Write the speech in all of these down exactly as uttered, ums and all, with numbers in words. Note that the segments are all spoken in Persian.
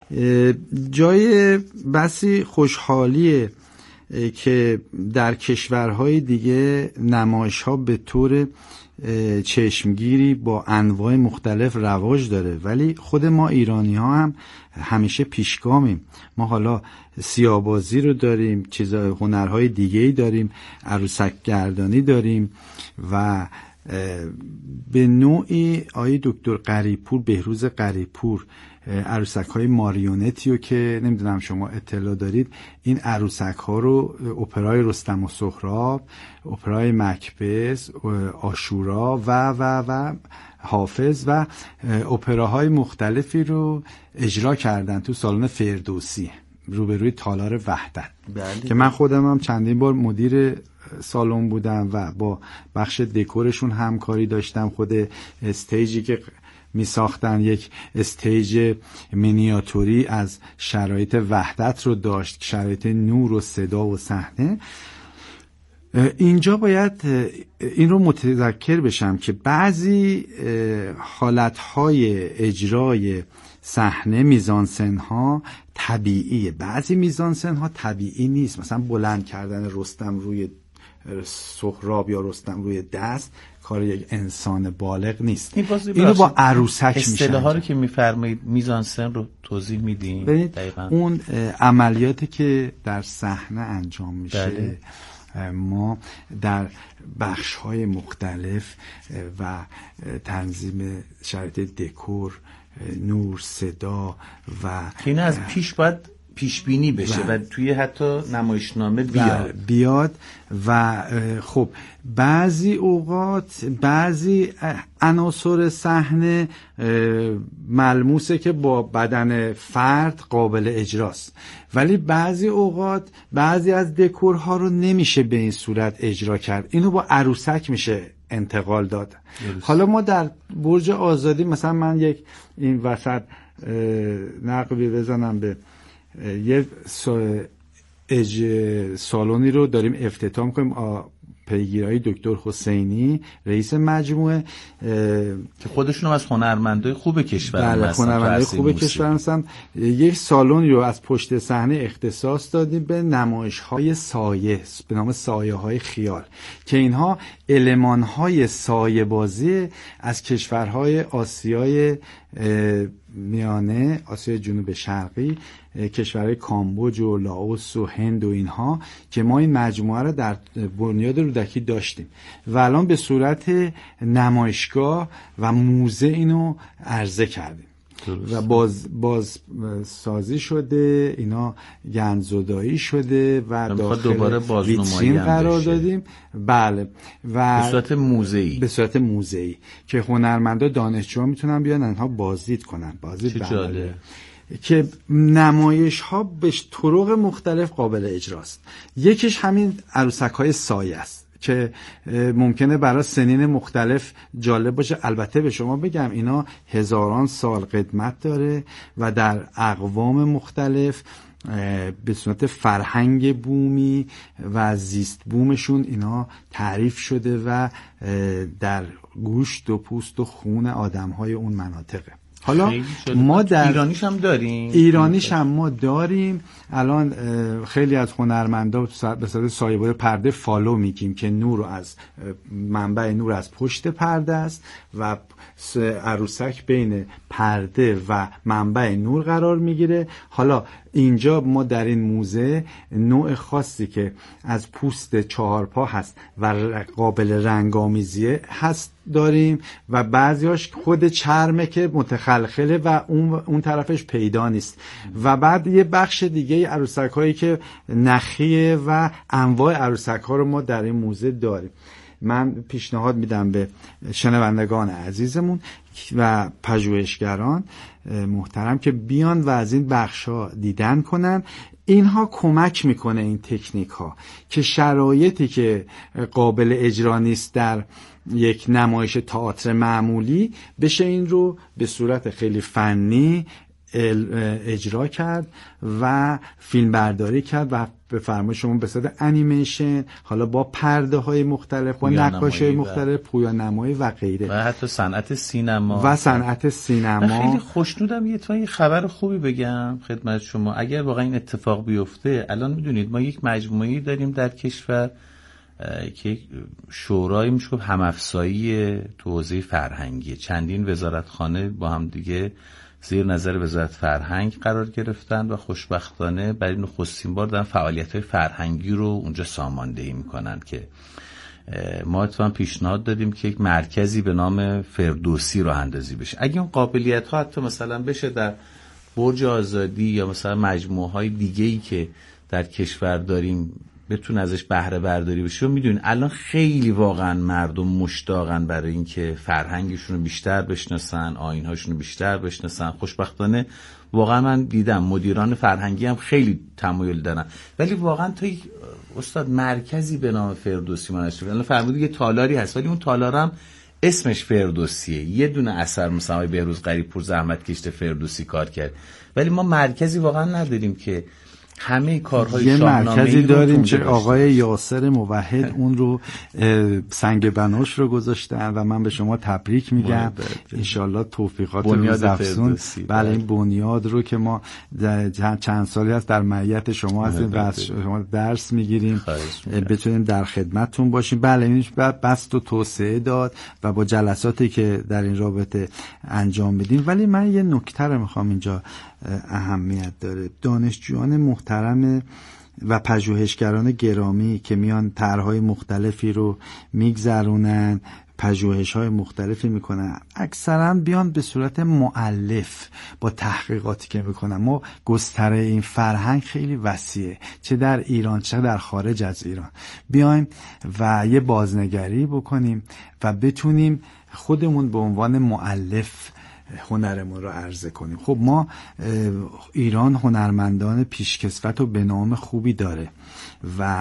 جای بسی خوشحالیه که در کشورهای دیگه نمایش‌ها به طور چشمگیری با انواع مختلف رواج داره، ولی خود ما ایرانی‌ها هم همیشه پیشگامیم. ما حالا سیاه‌بازی رو داریم، چیزای هنرهای دیگه‌ای داریم، عروسک گردانی داریم و به نوعی آقای دکتر قریب‌پور، بهروز قریب‌پور، عروسک های ماریونتی رو که نمیدونم شما اطلاع دارید، این عروسک ها رو اپرای رستم و سهراب، اپرای مکبث، عاشورا و و و حافظ و اپراهای مختلفی رو اجرا کردن تو سالن فردوسی روبروی تالار وحدت. بله. که من خودم هم چندین بار مدیر سالن بودم و با بخش دکورشون همکاری داشتم. خود استیجی که می ساختن یک استیج مینیاتوری از شرایط وحدت رو داشت، شرایط نور و صدا و صحنه. اینجا باید این رو متذکر بشم که بعضی حالتهای اجرای صحنه میزانسن ها طبیعیه، بعضی میزانسن ها طبیعی نیست. مثلا بلند کردن رستم روی سهراب یا رستم روی دست کار یک انسان بالغ نیست. این اینو با عروسک میشه. اصطلاحا رو که میفرمایید میزانسن رو توضیح میدین دقیقاً؟ اون عملیاتی که در صحنه انجام میشه، بله. ما در بخش‌های مختلف و تنظیم شرایط دکور، نور، صدا و این از پیش باید پیش بینی بشه و, و توی حتی نمایشنامه بیاد بیاد و خب بعضی اوقات بعضی عناصر صحنه ملموسه که با بدن فرد قابل اجراست، ولی بعضی اوقات بعضی از دکورها رو نمیشه به این صورت اجرا کرد. اینو با عروسک میشه انتقال داد. درست. حالا ما در برج آزادی مثلا من یک این وسط نقبی بزنم به یه اج سالونی رو داریم افتتاح می‌کنیم، پیگیرهای دکتر حسینی رئیس مجموعه که خودشون از هنرمندای خوب کشور هستن. بله، هنرمندای خوب کشور هستن. یک سالن رو از پشت صحنه اختصاص دادیم به نمایش‌های سایه به نام سایه‌های خیال که اینها المان‌های سایه بازی از کشورهای آسیای میانه، آسیای جنوب شرقی، کشورهای کامبوج و لاوس و هند و اینها که ما این مجموعه رو در بنیاد رودکی داشتیم و الان به صورت نمایشگاه و موزه اینو عرضه کردیم. درست. و باز باز سازی شده، اینا گنزدایی شده و داخل ویترین قرار دادیم. بله، و به صورت موزه‌ای به صورت موزه‌ای که هنرمندا دانشجوها میتونن بیان اینها بازدید کنن. بازدید بله. که نمایش ها به طرق مختلف قابل اجراست. یکیش همین عروسک‌های سایه است که ممکنه برای سنین مختلف جالب باشه. البته به شما بگم اینا هزاران سال قدمت داره و در اقوام مختلف به صورت فرهنگ بومی و زیست بومشون اینا تعریف شده و در گوشت و پوست و خون آدم‌های اون مناطقه. حالا ما در ایرانیش هم داریم ایرانیش هم ما داریم. الان خیلی از هنرمندا به صورت سایه‌بازی پرده فالو میگیم که نور از منبع نور از پشت پرده است و عروسک بین پرده و منبع نور قرار میگیره. حالا اینجا ما در این موزه نوع خاصی که از پوست چهارپا هست و قابل رنگامیزی هست داریم و بعضیاش خود چرمه که متخلخله و اون اون طرفش پیدا نیست و بعد یه بخش دیگه عروسک هایی که نخیه و انواع عروسک ها رو ما در این موزه داریم. من پیشنهاد میدم به شنوندگان عزیزمون و پژوهشگران محترم که بیان و از این بخشا دیدن کنن. اینها کمک میکنه این تکنیک ها که شرایطی که قابل اجرا نیست در یک نمایش تئاتر معمولی بشه این رو به صورت خیلی فنی اجرا کرد و فیلم برداری کرد و به فرمای شما به صورت انیمیشن، حالا با پرده های مختلف، با نقاشی های مختلف، پویانمایی و غیره، و حتی صنعت سینما و صنعت سینما. خیلی خوشنودم. یه تا یه خبر خوبی بگم خدمت شما، اگر واقعا این اتفاق بیفته، الان میدونید ما یک مجموعه‌ای داریم در کشور که شورای میشه گفت هم‌افزایی تو حوزه فرهنگی، چندین وزارتخانه با هم دیگه زیر نظر وزارت فرهنگ قرار گرفتن و خوشبختانه برای نخستین بار دارن فعالیت‌های فرهنگی رو اونجا ساماندهی میکنن که ما اتفاقا پیشنهاد دادیم که یک مرکزی به نام فردوسی راه اندازی بشه. اگه اون قابلیت‌ها حتی مثلا بشه در برج آزادی یا مثلا مجموعه‌های دیگه‌ای که در کشور داریم بتونه ازش بهره برداری بشه. و میدونین الان خیلی واقعا مردم مشتاقن برای اینکه فرهنگشون رو بیشتر بشناسن، آیین‌هاشون رو بیشتر بشناسن. خوشبختانه واقعا من دیدم مدیران فرهنگی هم خیلی تمایل دارن، ولی واقعا تا یک استاد مرکزی به نام فردوسی منشور، الان فرمودید یه تالاری هست ولی اون تالار هم اسمش فردوسیه، یه دونه اثر مثلا بهروز غریب‌پور زحمت کشته فردوسی کار کرد، ولی ما مرکزی واقعا نداریم که همه کارهای یه شاهنامه‌ای مرکزی داریم که داشته. آقای یاسر موحد اون رو سنگ بناش رو گذاشتن و من به شما تبریک میگم. انشالله توفیقات روز افزون. بله این بنیاد رو که ما چند سالی هست در معیت شما هستیم و از شما درس میگیریم، بتونیم در خدمتتون باشیم. بله این بست و توسعه داد و با جلساتی که در این رابطه انجام میدیم. ولی من یه نکته رو میخوام اینجا اهمیت داره. دانشجویان محترم و پژوهشگران گرامی که میان طرح‌های مختلفی رو میگذرونن، پژوهش‌های مختلفی میکنن، اکثرا بیان به صورت مؤلف با تحقیقاتی که میکنن. ما گستره این فرهنگ خیلی وسیعه، چه در ایران چه در خارج از ایران. بیایم و یه بازنگری بکنیم و بتونیم خودمون به عنوان مؤلف هنرمون رو عرضه کنیم. خب ما ایران هنرمندان پیشکسوت و به نام خوبی داره و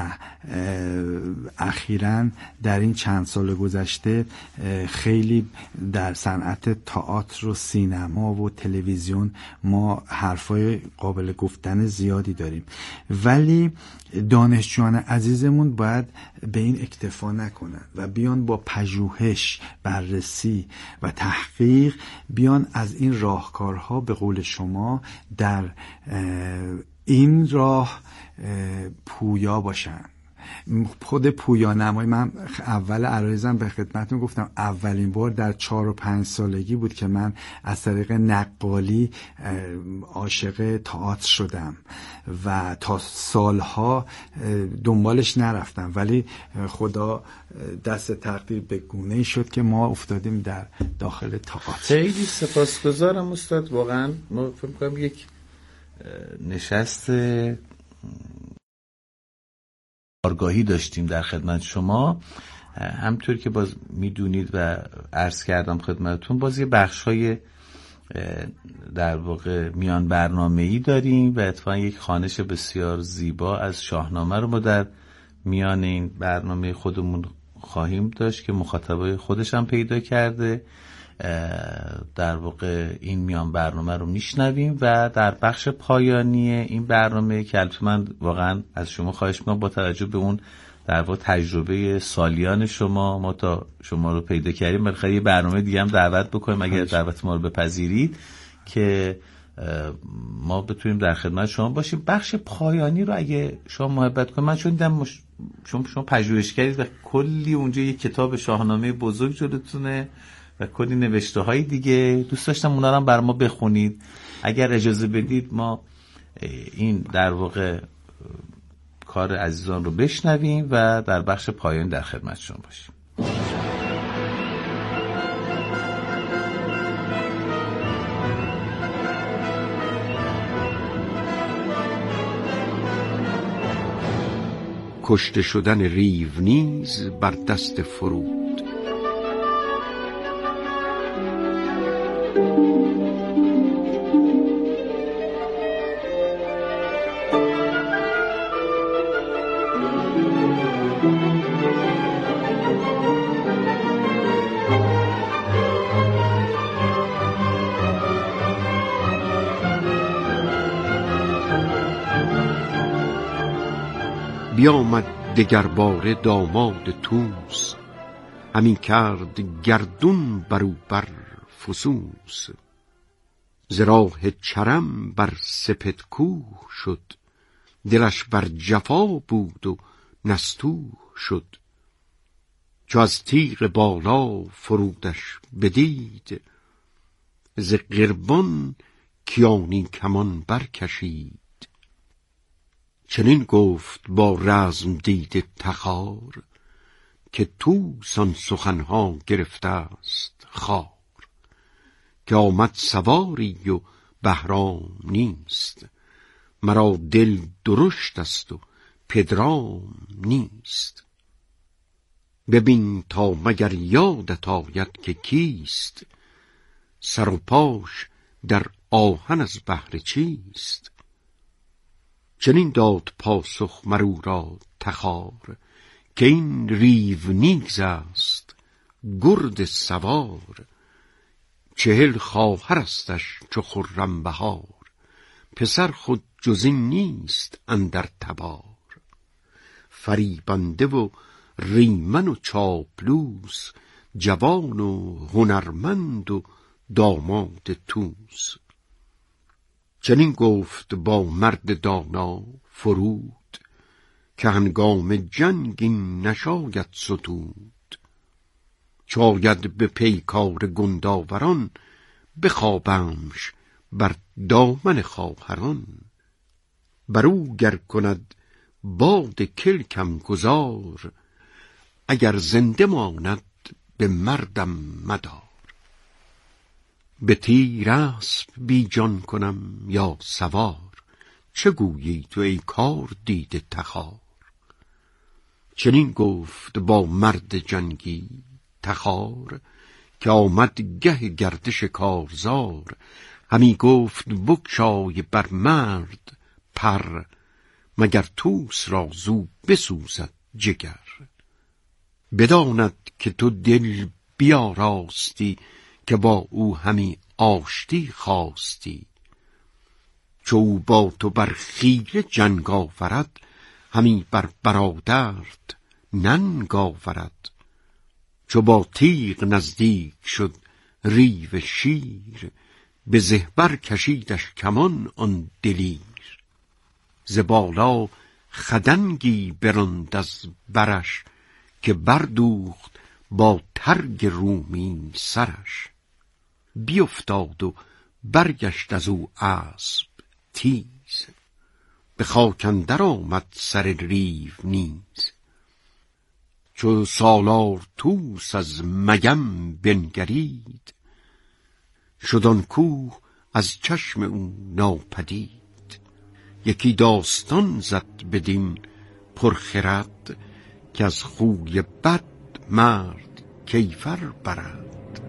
اخیراً در این چند سال گذشته خیلی در صنعت تئاتر و سینما و تلویزیون ما حرفای قابل گفتن زیادی داریم، ولی دانشجویان عزیزمون باید به این اکتفا نکنن و بیان با پژوهش، بررسی و تحقیق بیان از این راهکارها به قول شما در این راه پویا باشن. خود پویانمایی، من اول عرایزم به خدمتتون گفتم اولین بار در چهار و پنج سالگی بود که من از طریق نقالی عاشق تئاتر شدم و تا سالها دنبالش نرفتم، ولی خدا دست تقدیر به گونه‌ای شد که ما افتادیم در داخل تئاتر. خیلی سپاسگزارم استاد. واقعا ما فکر می‌کنم یک نشست آگاهی داشتیم در خدمت شما. همطور که باز میدونید و عرض کردم خدمتتون، باز یه بخشای در واقع میان برنامه‌ای داریم و اتفاقا یک خوانش بسیار زیبا از شاهنامه رو ما در میان این برنامه خودمون خواهیم داشت که مخاطبای خودش هم پیدا کرده. در واقع این میان برنامه رو میشنویم و در بخش پایانی این برنامه که البته من واقعا از شما خواهش میکنم با توجه به اون در واقع تجربه سالیان شما، ما تا شما رو پیدا کردیم بالاخره یه برنامه دیگه هم دعوت بکنیم اگر دعوت ما رو بپذیرید که ما بتونیم در خدمت شما باشیم. بخش پایانی رو اگه شما محبت کنید، من چون دیدم مش... شما شما پژوهش کردید و کلی اونجا یه کتاب شاهنامه بزرگ جلوتونه و کلی نوشته های دیگه، دوست داشتم اونا رو هم بر ما بخونید. اگر اجازه بدید ما این در واقع کار عزیزان رو بشنویم و در بخش پایان در خدمت شما باشیم. کشته شدن ریو نیز بر دست فرود. بیامد دگر باره داماد طوس، همی کرد گردون برو بر فسوس. ز راه چرم بر سپد کوه شد، دلش بر جفا بود و نستوه شد. چو از تیغ بالا فرودش بدید، ز قربان کیانی کمان برکشید. چنین گفت با رزم دیده تخار، که طوس آن سخنها گرفته است خوار. که آمد سواری و بهرام نیست، مرا دل درشت است و پدرام نیست. ببین تا مگر یادت آید که کیست، سر و پاش در آهن از بهر چیست. چنین داد پاسخ مرو را تخار، که این ریو نیز است گرد سوار. چهل خواهر استش چو خرم بهار، پسر خود جز این نیست اندر تبار. فریبنده و ریمن و چاپلوس، جوان و هنرمند و داماد طوس. چنین گفت با مرد دانا فرود، که هنگام جنگ این نشاید ستود. چاید به پیکار گنداوران، بخوابمش بر دامن خواهران. برو گر کند باد کلکم گذار، اگر زنده ماند به مردم مدار. به تیر اسب بی جان کنم یا سوار، چه گویی تو ای کار دیده تخار. چنین گفت با مرد جنگی تخار، که آمد گه گردش کارزار. همی گفت بگشای بر مرد پر، مگر طوس را زو بسوزد جگر. بداند که تو دل بیاراستی، که با او همی آشتی خواستی. چو او با تو بر خیره جنگ آورد، همی بر برادرت ننگ آورد. چو با تیغ نزدیک شد ریو شیر، به زهبر کشیدش کمان آن دلیر. ز بالا خدنگی براند از برش، که بردوخت با ترگ رومی سرش. بیفتاد و برگشت از او اسب تیز، به خاک اندر آمد سر ریو نیز. چو سالار طوس از میم بنگرید، شد آن کوه از چشم او ناپدید. یکی داستان زد بدین پرخرد، که از خوی بد مرد کیفر برد.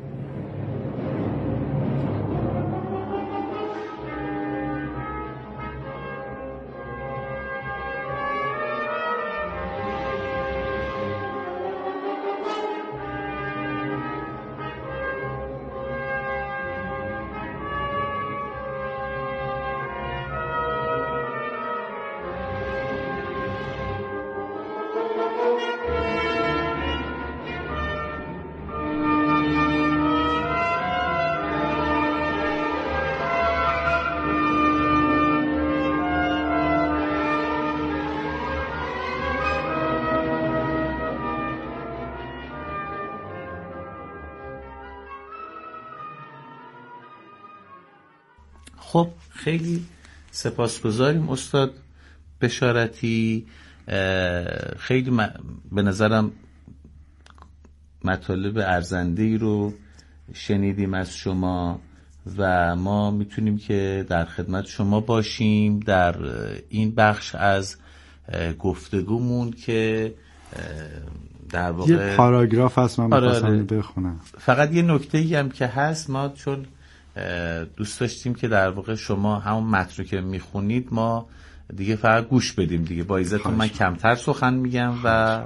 خب خیلی سپاسگزاریم استاد بشارتی. خیلی م... به نظرم مطالب ارزنده‌ای رو شنیدیم از شما و ما میتونیم که در خدمت شما باشیم در این بخش از گفتگومون که در واقع یه پاراگراف هست من آره می‌خواستم بخونم. فقط یه نکته‌ای هم که هست، ما چون دوست داشتیم که در واقع شما همون متن که میخونید ما دیگه فقط گوش بدیم دیگه، با عزتون من کمتر سخن میگم و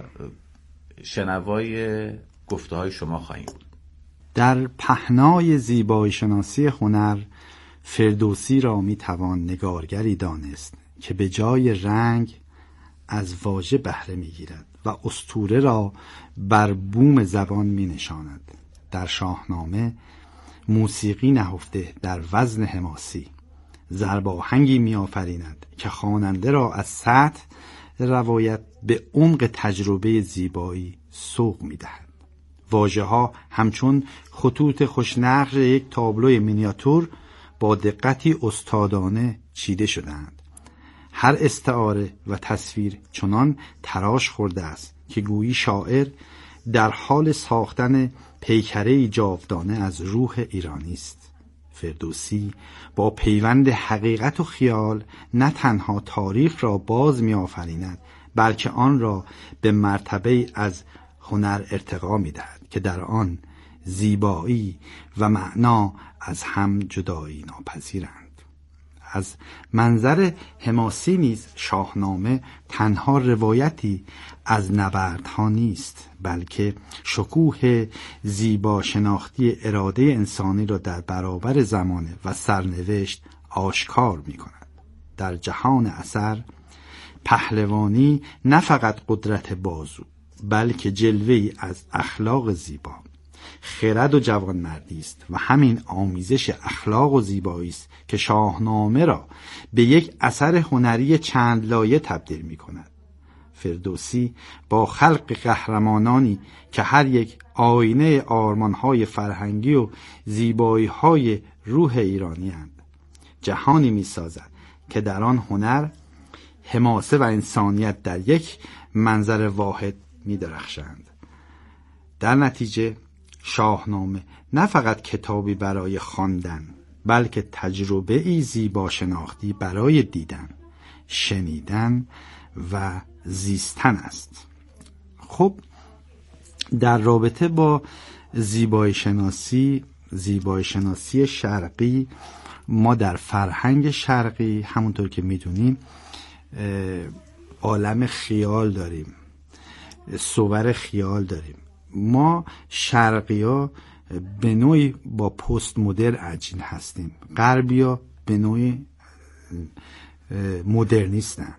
شنوای گفته های شما خواهیم بود. در پهنای زیبایی شناسی هنر فردوسی را میتوان نگارگری دانست که به جای رنگ از واژه بهره میگیرد و اسطوره را بر بوم زبان می نشاند. در شاهنامه موسیقی نهفته در وزن حماسی ضرباهنگی می آفریند که خواننده را از سطح روایت به عمق تجربه زیبایی سوق می دهد. واژه ها همچون خطوط خوشنقش یک تابلوی مینیاتور با دقتی استادانه چیده شدند. هر استعاره و تصویر چنان تراش خورده است که گویی شاعر در حال ساختن پیکره جاودانه از روح ایرانی است. فردوسی با پیوند حقیقت و خیال نه تنها تاریخ را باز می آفریند بلکه آن را به مرتبه از هنر ارتقا می دهد که در آن زیبایی و معنا از هم جدایی ناپذیرند. از منظر حماسی نیز شاهنامه تنها روایتی از نبردها نیست بلکه شکوه زیبا شناختی اراده انسانی را در برابر زمانه و سرنوشت آشکار می کند. در جهان اثر پهلوانی نه فقط قدرت بازو بلکه جلوه‌ای از اخلاق زیبا، خرد و جوانمردی است و همین آمیزش اخلاق و زیبایی است که شاهنامه را به یک اثر هنری چند لایه تبدیل می کند. فردوسی با خلق قهرمانانی که هر یک آینه آرمان‌های فرهنگی و زیبایی‌های روح ایرانی اند، جهانی می سازد که در آن هنر، حماسه و انسانیت در یک منظر واحد می درخشند. در نتیجه شاهنامه نه فقط کتابی برای خواندن بلکه تجربه ای زیبا شناختی برای دیدن، شنیدن و زیستن است. خب در رابطه با زیبایی شناسی زیبایی شناسی شرقی، ما در فرهنگ شرقی همونطور که میدونیم عالم خیال داریم، صور خیال داریم. ما شرقی ها به نوعی با پست مدرن عجین هستیم، غربی ها به نوعی مدرنیستن،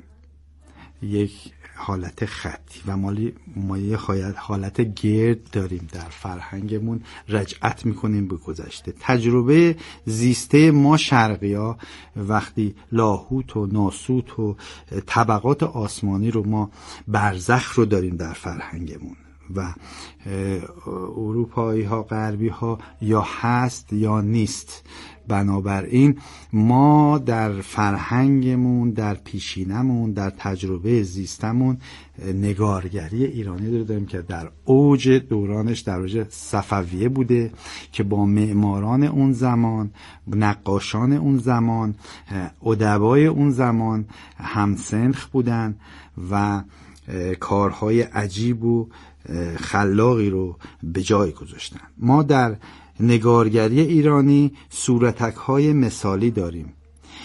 یک حالت خطی و مالی ما یه حالت گرد داریم در فرهنگمون، رجعت میکنیم به گذشته. تجربه زیسته ما شرقی ها وقتی لاهوت و ناسوت و طبقات آسمانی رو ما برزخ رو داریم در فرهنگمون و اروپایی ها غربی ها یا هست یا نیست. بنابراین ما در فرهنگمون، در پیشینمون، در تجربه زیستمون نگارگری ایرانی رو داریم که در اوج دورانش در اوج صفویه بوده که با معماران اون زمان، نقاشان اون زمان، ادبای اون زمان همسنخ بودن و کارهای عجیب و خلاقی رو به جای گذاشتن. ما در نگارگری ایرانی صورتک‌های مثالی داریم،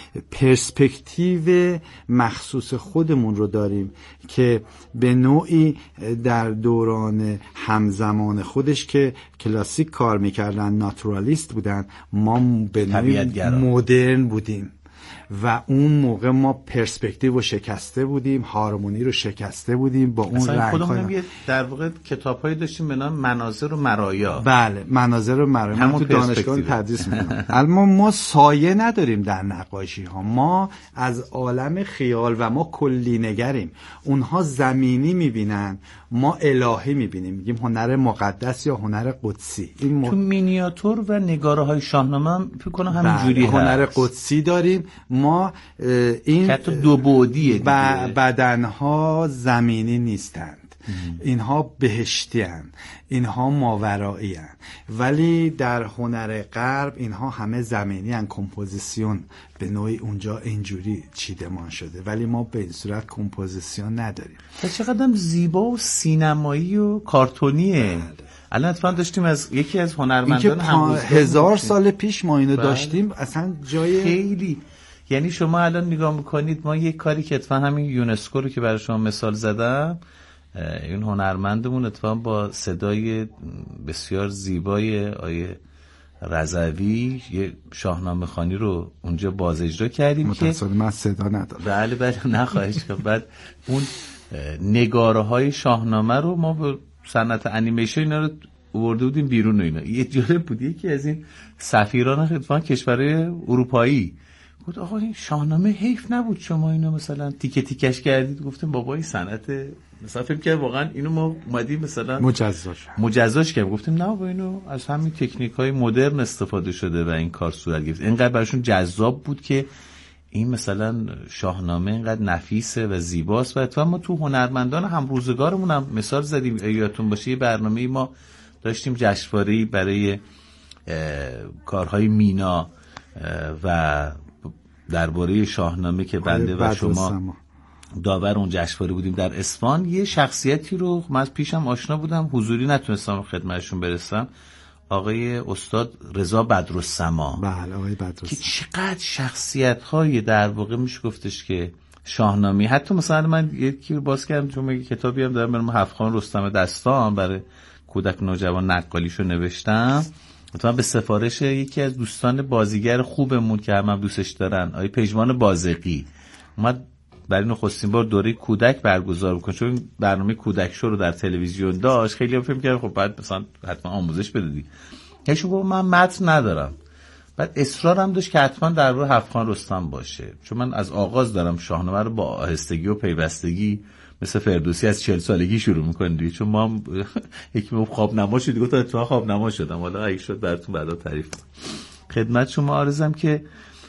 پرسپکتیو مخصوص خودمون رو داریم که به نوعی در دوران همزمان خودش که کلاسیک کار میکردن، ناتورالیست بودن، ما به نوعی مدرن بودیم و اون موقع ما پرسپکتیو رو شکسته بودیم، هارمونی رو شکسته بودیم با اون رنگ. خودمون یه در واقع کتاب‌هایی داشتیم به نام مناظر و مرایا. بله، مناظر و مرایا. من تو دانشگاه تدریس می‌کنم. اما ما سایه نداریم در نقاشی ها، ما از عالم خیال و ما کلی نگریم. اونها زمینی می‌بینن، ما الهی می‌بینیم، میگیم هنر مقدس یا هنر قدسی. این م... تو مینیاتور و نگاره‌های شاهنامه هم فکر کنم همین جوری هست. هنر قدسی داریم. ما این حتی دو بعدیه دیگه. بدنها زمینی نیستند، اینها بهشتی هستند، اینها ماورایی هستند، ولی در هنر غرب اینها همه زمینی هستند. کمپوزیسیون به نوعی اونجا اینجوری چیدمان شده ولی ما به این صورت کمپوزیسیون نداریم. چقدر زیبا و سینمایی و کارتونیه. الان اتفاقا داشتیم از یکی از هنرمندان هم هزار سال پیش ما اینو داشتیم، اصلا جای خیلی، یعنی شما الان نگاه میکنید ما یک کاری که اتفاقا همین یونسکو رو که برای شما مثال زدم، این هنرمندمون اتفاقا با صدای بسیار زیبای آیه رضوی یه شاهنامه خوانی رو اونجا باز اجرا کردیم که متصادم من صدا ندارم. بله بله نخواهش کنم. بعد اون نگاره های شاهنامه رو ما به صنعت انیمیشن اینا رو آورده بودیم بیرون و اینا. یه جالب بود یکی از این سفیران خدمت کشورهای اروپایی گفت آقا این شاهنامه حیف نبود شما اینا مثلا تیکه تیکش کردید. گفتم بابا این صنعت مثلا فکر کنم واقعا اینو ما اومدیم مثلا مجزاش مجزاش کردیم. گفتیم نه بابا اینو از همین تکنیک‌های مدرن استفاده شده و این کار صورت گرفت. اینقدر براشون جذاب بود که این مثلا شاهنامه اینقدر نفیسه و زیباست. و اتفاقا ما تو هنرمندان هم روزگارمون هم مثال زدیم. یادتون باشه یه برنامه‌ای ما داشتیم جشنواره‌ای برای کارهای مینا و درباره شاهنامه که بنده و شما داور اون جشنواره بودیم در اصفهان. یه شخصیتی رو من از پیشم آشنا بودم، حضوری نتونستم خدمتشون برسم، آقای استاد رضا بدرالسما. بله آقای بدرالسما که چقدر شخصیت‌های در واقع میشه گفتش که شاهنامه. حتی مثلا من یکی رو باز کردم چون یه کتابی هم دارم برام هفت‌خان رستم دستان برای کودک نوجوان نقالیشو نوشتم. مثلا به سفارش یکی از دوستان بازیگر خوبمون که هم, هم دوستش دارن آقای پژمان بازقی اومد برای نخستین بار دوره کودک برگزار بکنه، چون برنامه کودک شو رو در تلویزیون داشت. خیلی هم فکر کردن خب بعد مثلا حتما آموزش بدادی. یکی گفت من متن ندارم، بعد اصرارم داشت که حتما در روی هفت‌خان رستم باشه، چون من از آغاز دارم شاهنامه رو با آهستگی و پیوستگی مثل فردوسی از چهل سالگی شروع می‌کنیم دیگه، چون ما هم یکی موقع خواب نما شد دیگه تا اتفاقا خواب نما شدم. حالا اگه شد براتون بعدا تعریف کنم. خدمت شما عرضم که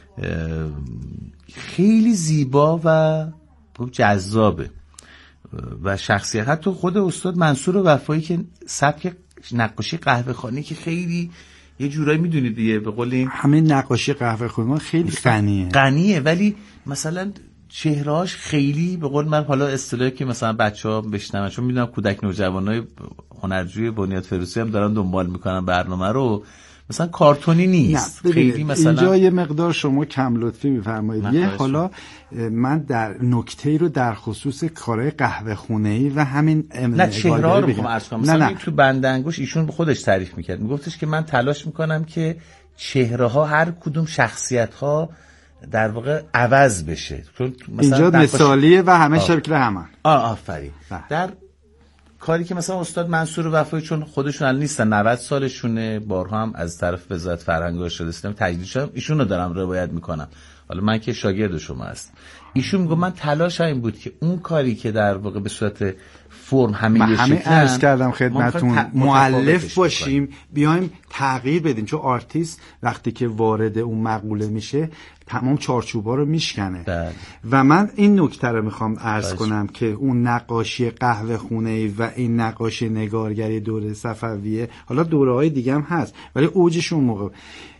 خیلی زیبا و جذابه و شخصیت. حتی خود استاد منصور وفایی که سبک نقاشی قهوه خانی که خیلی یه جورایی میدونید دیگه به قول این همین نقاشی قهوه خانی خیلی غنیه غنیه ولی مثلا چهرهاش خیلی به قول من حالا اصطلاحی که مثلا بچه‌ها بشنون، چون میدونم کودک نوجوانای هنرجوی بنیاد فردوسی هم دارن دنبال میکنن برنامه رو، مثلا کارتونی نیست خیلی. مثلا اینجا یه مقدار شما کم لطفی میفرمایید. یه حالا من در نکته‌ای رو در خصوص کارهای قهوه خونه‌ای و همین نه چهره‌ها رو میخوام عرض کنم. مثلا تو بند انگوش ایشون به خودش تعریف میکرد، میگفتش که من تلاش میکنم که چهره‌ها هر کدوم شخصیت‌ها در واقع عوض بشه. چون مثلا اینجا مثالیه و همه شکل همه. آه آفرین. در کاری که مثلا استاد منصور وفایی چون خودشون الان نیستن، نود سالشونه، بارها هم از طرف وزارت فرهنگ و ارشاد اسلامی تجدید شدم، ایشون رو دارم روایت میکنم. حالا من که شاگرد شما هستم. ایشون میگه من تلاش این بود که اون کاری که در واقع به صورت فرم همه یه شکلن، همه عرض کردم خدمتون مؤلف باشیم، بیایم تغییر بدیم، چون آرتیست وقتی که وارد اون مقوله میشه تمام چارچوبا رو میشکنه. بله. و من این نکته رو میخوام عرض کنم که اون نقاشی قهوه خونه‌ای و این نقاشی نگارگری دوره صفویه، حالا دوره‌های دیگه هم هست ولی اوجشون موقع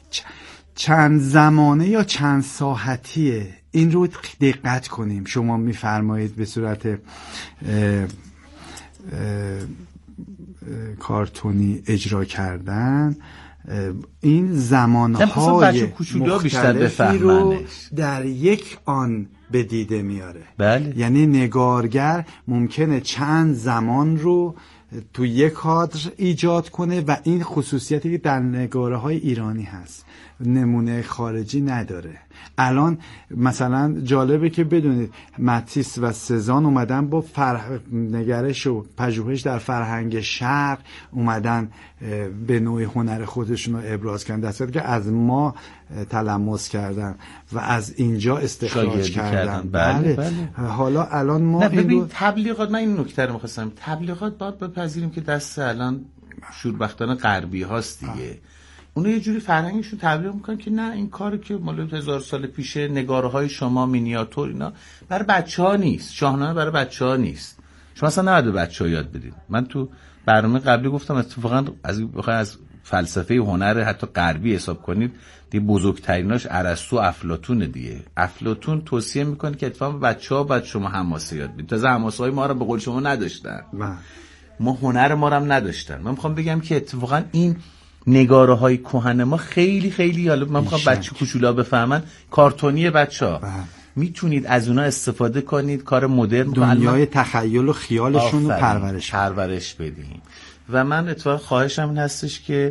چند زمانه یا چند ساحتیه، این رو دقت کنیم. شما میفرمایید به صورت اه اه اه کارتونی اجرا کردن، این زمانهای مختلفی رو در یک آن به دیده میاره. بله. یعنی نگارگر ممکنه چند زمان رو تو یک کادر ایجاد کنه و این خصوصیتی که در نگاره های ایرانی هست، نمونه خارجی نداره. الان مثلا جالبه که بدونید ماتیس و سزان اومدن با فرح... نگرش و پژوهش در فرهنگ شرق اومدن به نوع هنر خودشون رو ابراز کردن، در صورتی که از ما تلمس کردن و از اینجا استخراج کردن, کردن. بله, بله. حالا الان ما نه ببین این رو... تبلیغات، من این نکته رو می‌خواستم، تبلیغات باید بپذیریم که دست الان شوربختان غربی هاست دیگه. اونا یه جوری فرهنگشون تبلیغ میکنن که نه این کاری که مال هزار سال پیشه، نگاره های شما مینیاتور اینا برای بچه‌ها نیست، شاهنامه برای بچه‌ها نیست. شما اصلا نباید به بچه‌ها یاد بدید. من تو برنامه قبلی گفتم اتفاقا از بخواید از فلسفه هنر حتی غربی حساب کنید، دی بزرگتریناش ارسطو و افلاطون دیگه. افلاطون توصیه میکنه که اتفاقا بچه‌ها باید شما حماسه یاد بدید. تازه حماسه‌های ما رو به قول شما نداشتن. ما هنر ما رو هم نداشتن. من میخوام بگم که اتفاقا این نگاره های کهن ما خیلی خیلی، حالا من میخوام بچه کوچولا بفهمن، کارتونی بچه‌ها میتونید از اونا استفاده کنید، کار مدرن دنیای تخیل و خیالشون رو پرورش پرورش بدیم. و من اتفاقا خواهشم این هستش که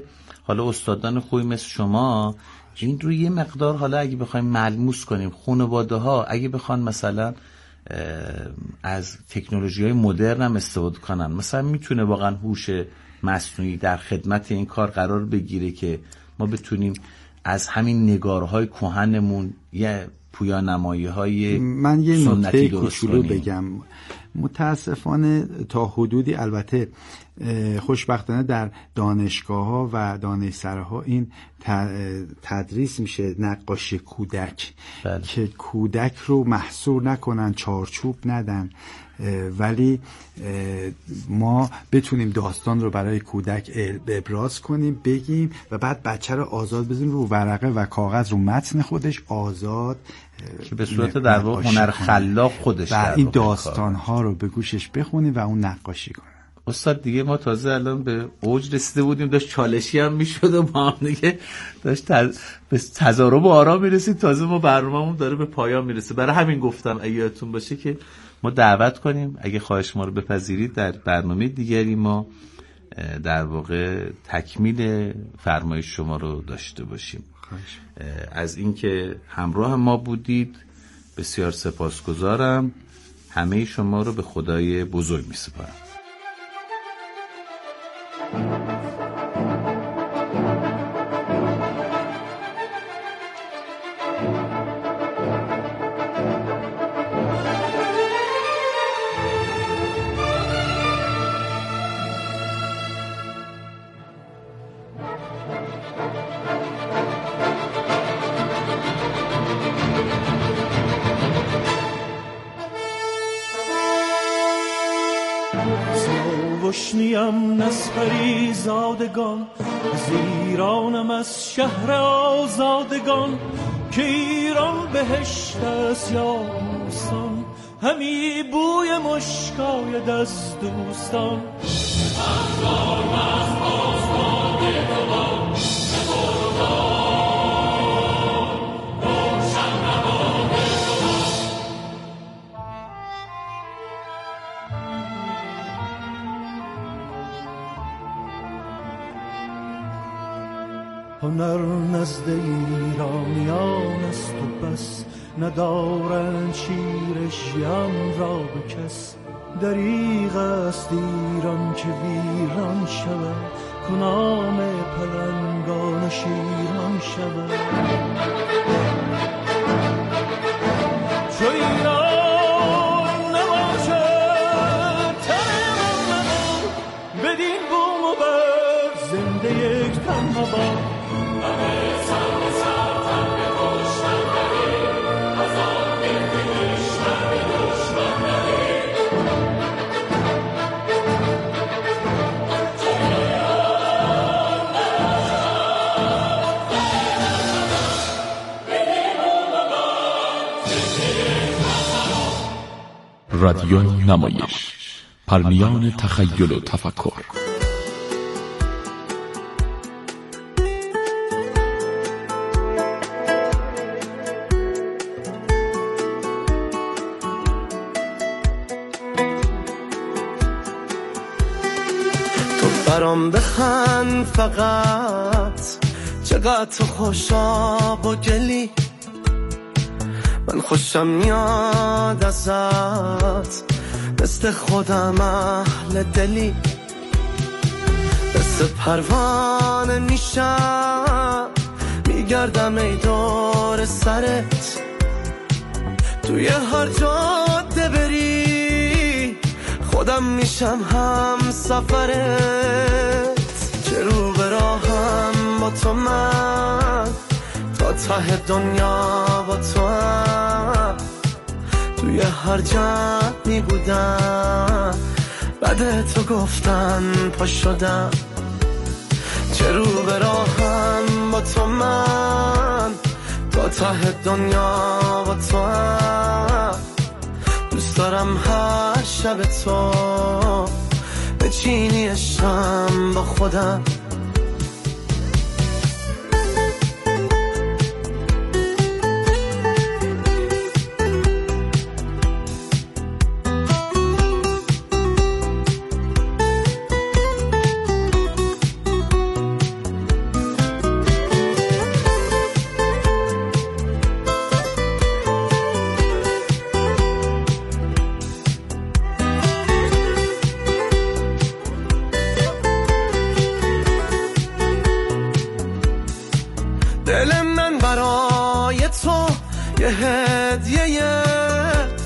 حالا استادان خوبی مثل شما این رو یه مقدار حالا اگه بخوایم ملموس کنیم، خانواده ها اگه بخوان مثلا از تکنولوژی های مدرن هم استفاده کنن، مثلا میتونه واقعا هوش مصنوعی در خدمت این کار قرار بگیره که ما بتونیم از همین نگارهای کهنمون یه پویانمایی های من یه نکته کوچولو بگم. متاسفانه تا حدودی، البته خوشبختانه در دانشگاه ها و دانشسراها این تدریس میشه نقاشی کودک، بله. که کودک رو محصور نکنن، چارچوب ندن، ولی ما بتونیم داستان رو برای کودک ابراز کنیم، بگیم و بعد بچه رو آزاد بذاریم رو ورقه و کاغذ، رو متن خودش آزاد که به صورت در واقع هنر خلاق خودش و این داستان ها رو به گوشش بخونیم و اون نقاشی کنه. استاد دیگه ما تازه الان به اوج رسیده بودیم، داشت چالشی هم میشد و ما هم دیگه داشت تز... به تضارب و آرام میرسید، تازه ما برنامه‌مون داره به پایان میرسه. برای همین گفتم اگه یادتون باشه که ما دعوت کنیم، اگه خواهش ما رو بپذیرید در برنامه دیگری ما در واقع تکمیل فرمایش شما رو داشته باشیم. از اینکه همراه ما بودید بسیار سپاسگزارم. همه شما رو به خدای بزرگ میسپارم. گشنیم نسپری زادگان، از ایرانم از شهر آزادگان، که ایران بهشت است یا بوستان، همی بوی مشکاید از دوستان. هنر نزد ایرانیان است و بس، ندارند شیرشیان را به کس. دریغ است ایران که ویران شود، کنام پلنگان شیران شود. چو ایران نباشد تن نمود، بدین بوم و بر زنده یک تنها باد. رادیو نمایش، پرنیان تخیل و تفکر. تو برام بخند فقط، چقدر تو خوشاب و گلی، من خوشم میاد ازت، مثل خودم اهل دلی. مثل پروانه میشم، میگردم ای دور سرت، توی هر جاده بری خودم میشم هم سفرت. چه رو به راهم با تو من، تا ته دنیا با تو هم، توی هر جمعی بودم بعد تو گفتن پا شدم. چه رو به راهم با تو من، تا ته دنیا با تو هم، دوست دارم هر شب تو بچینی عشقم با خودم.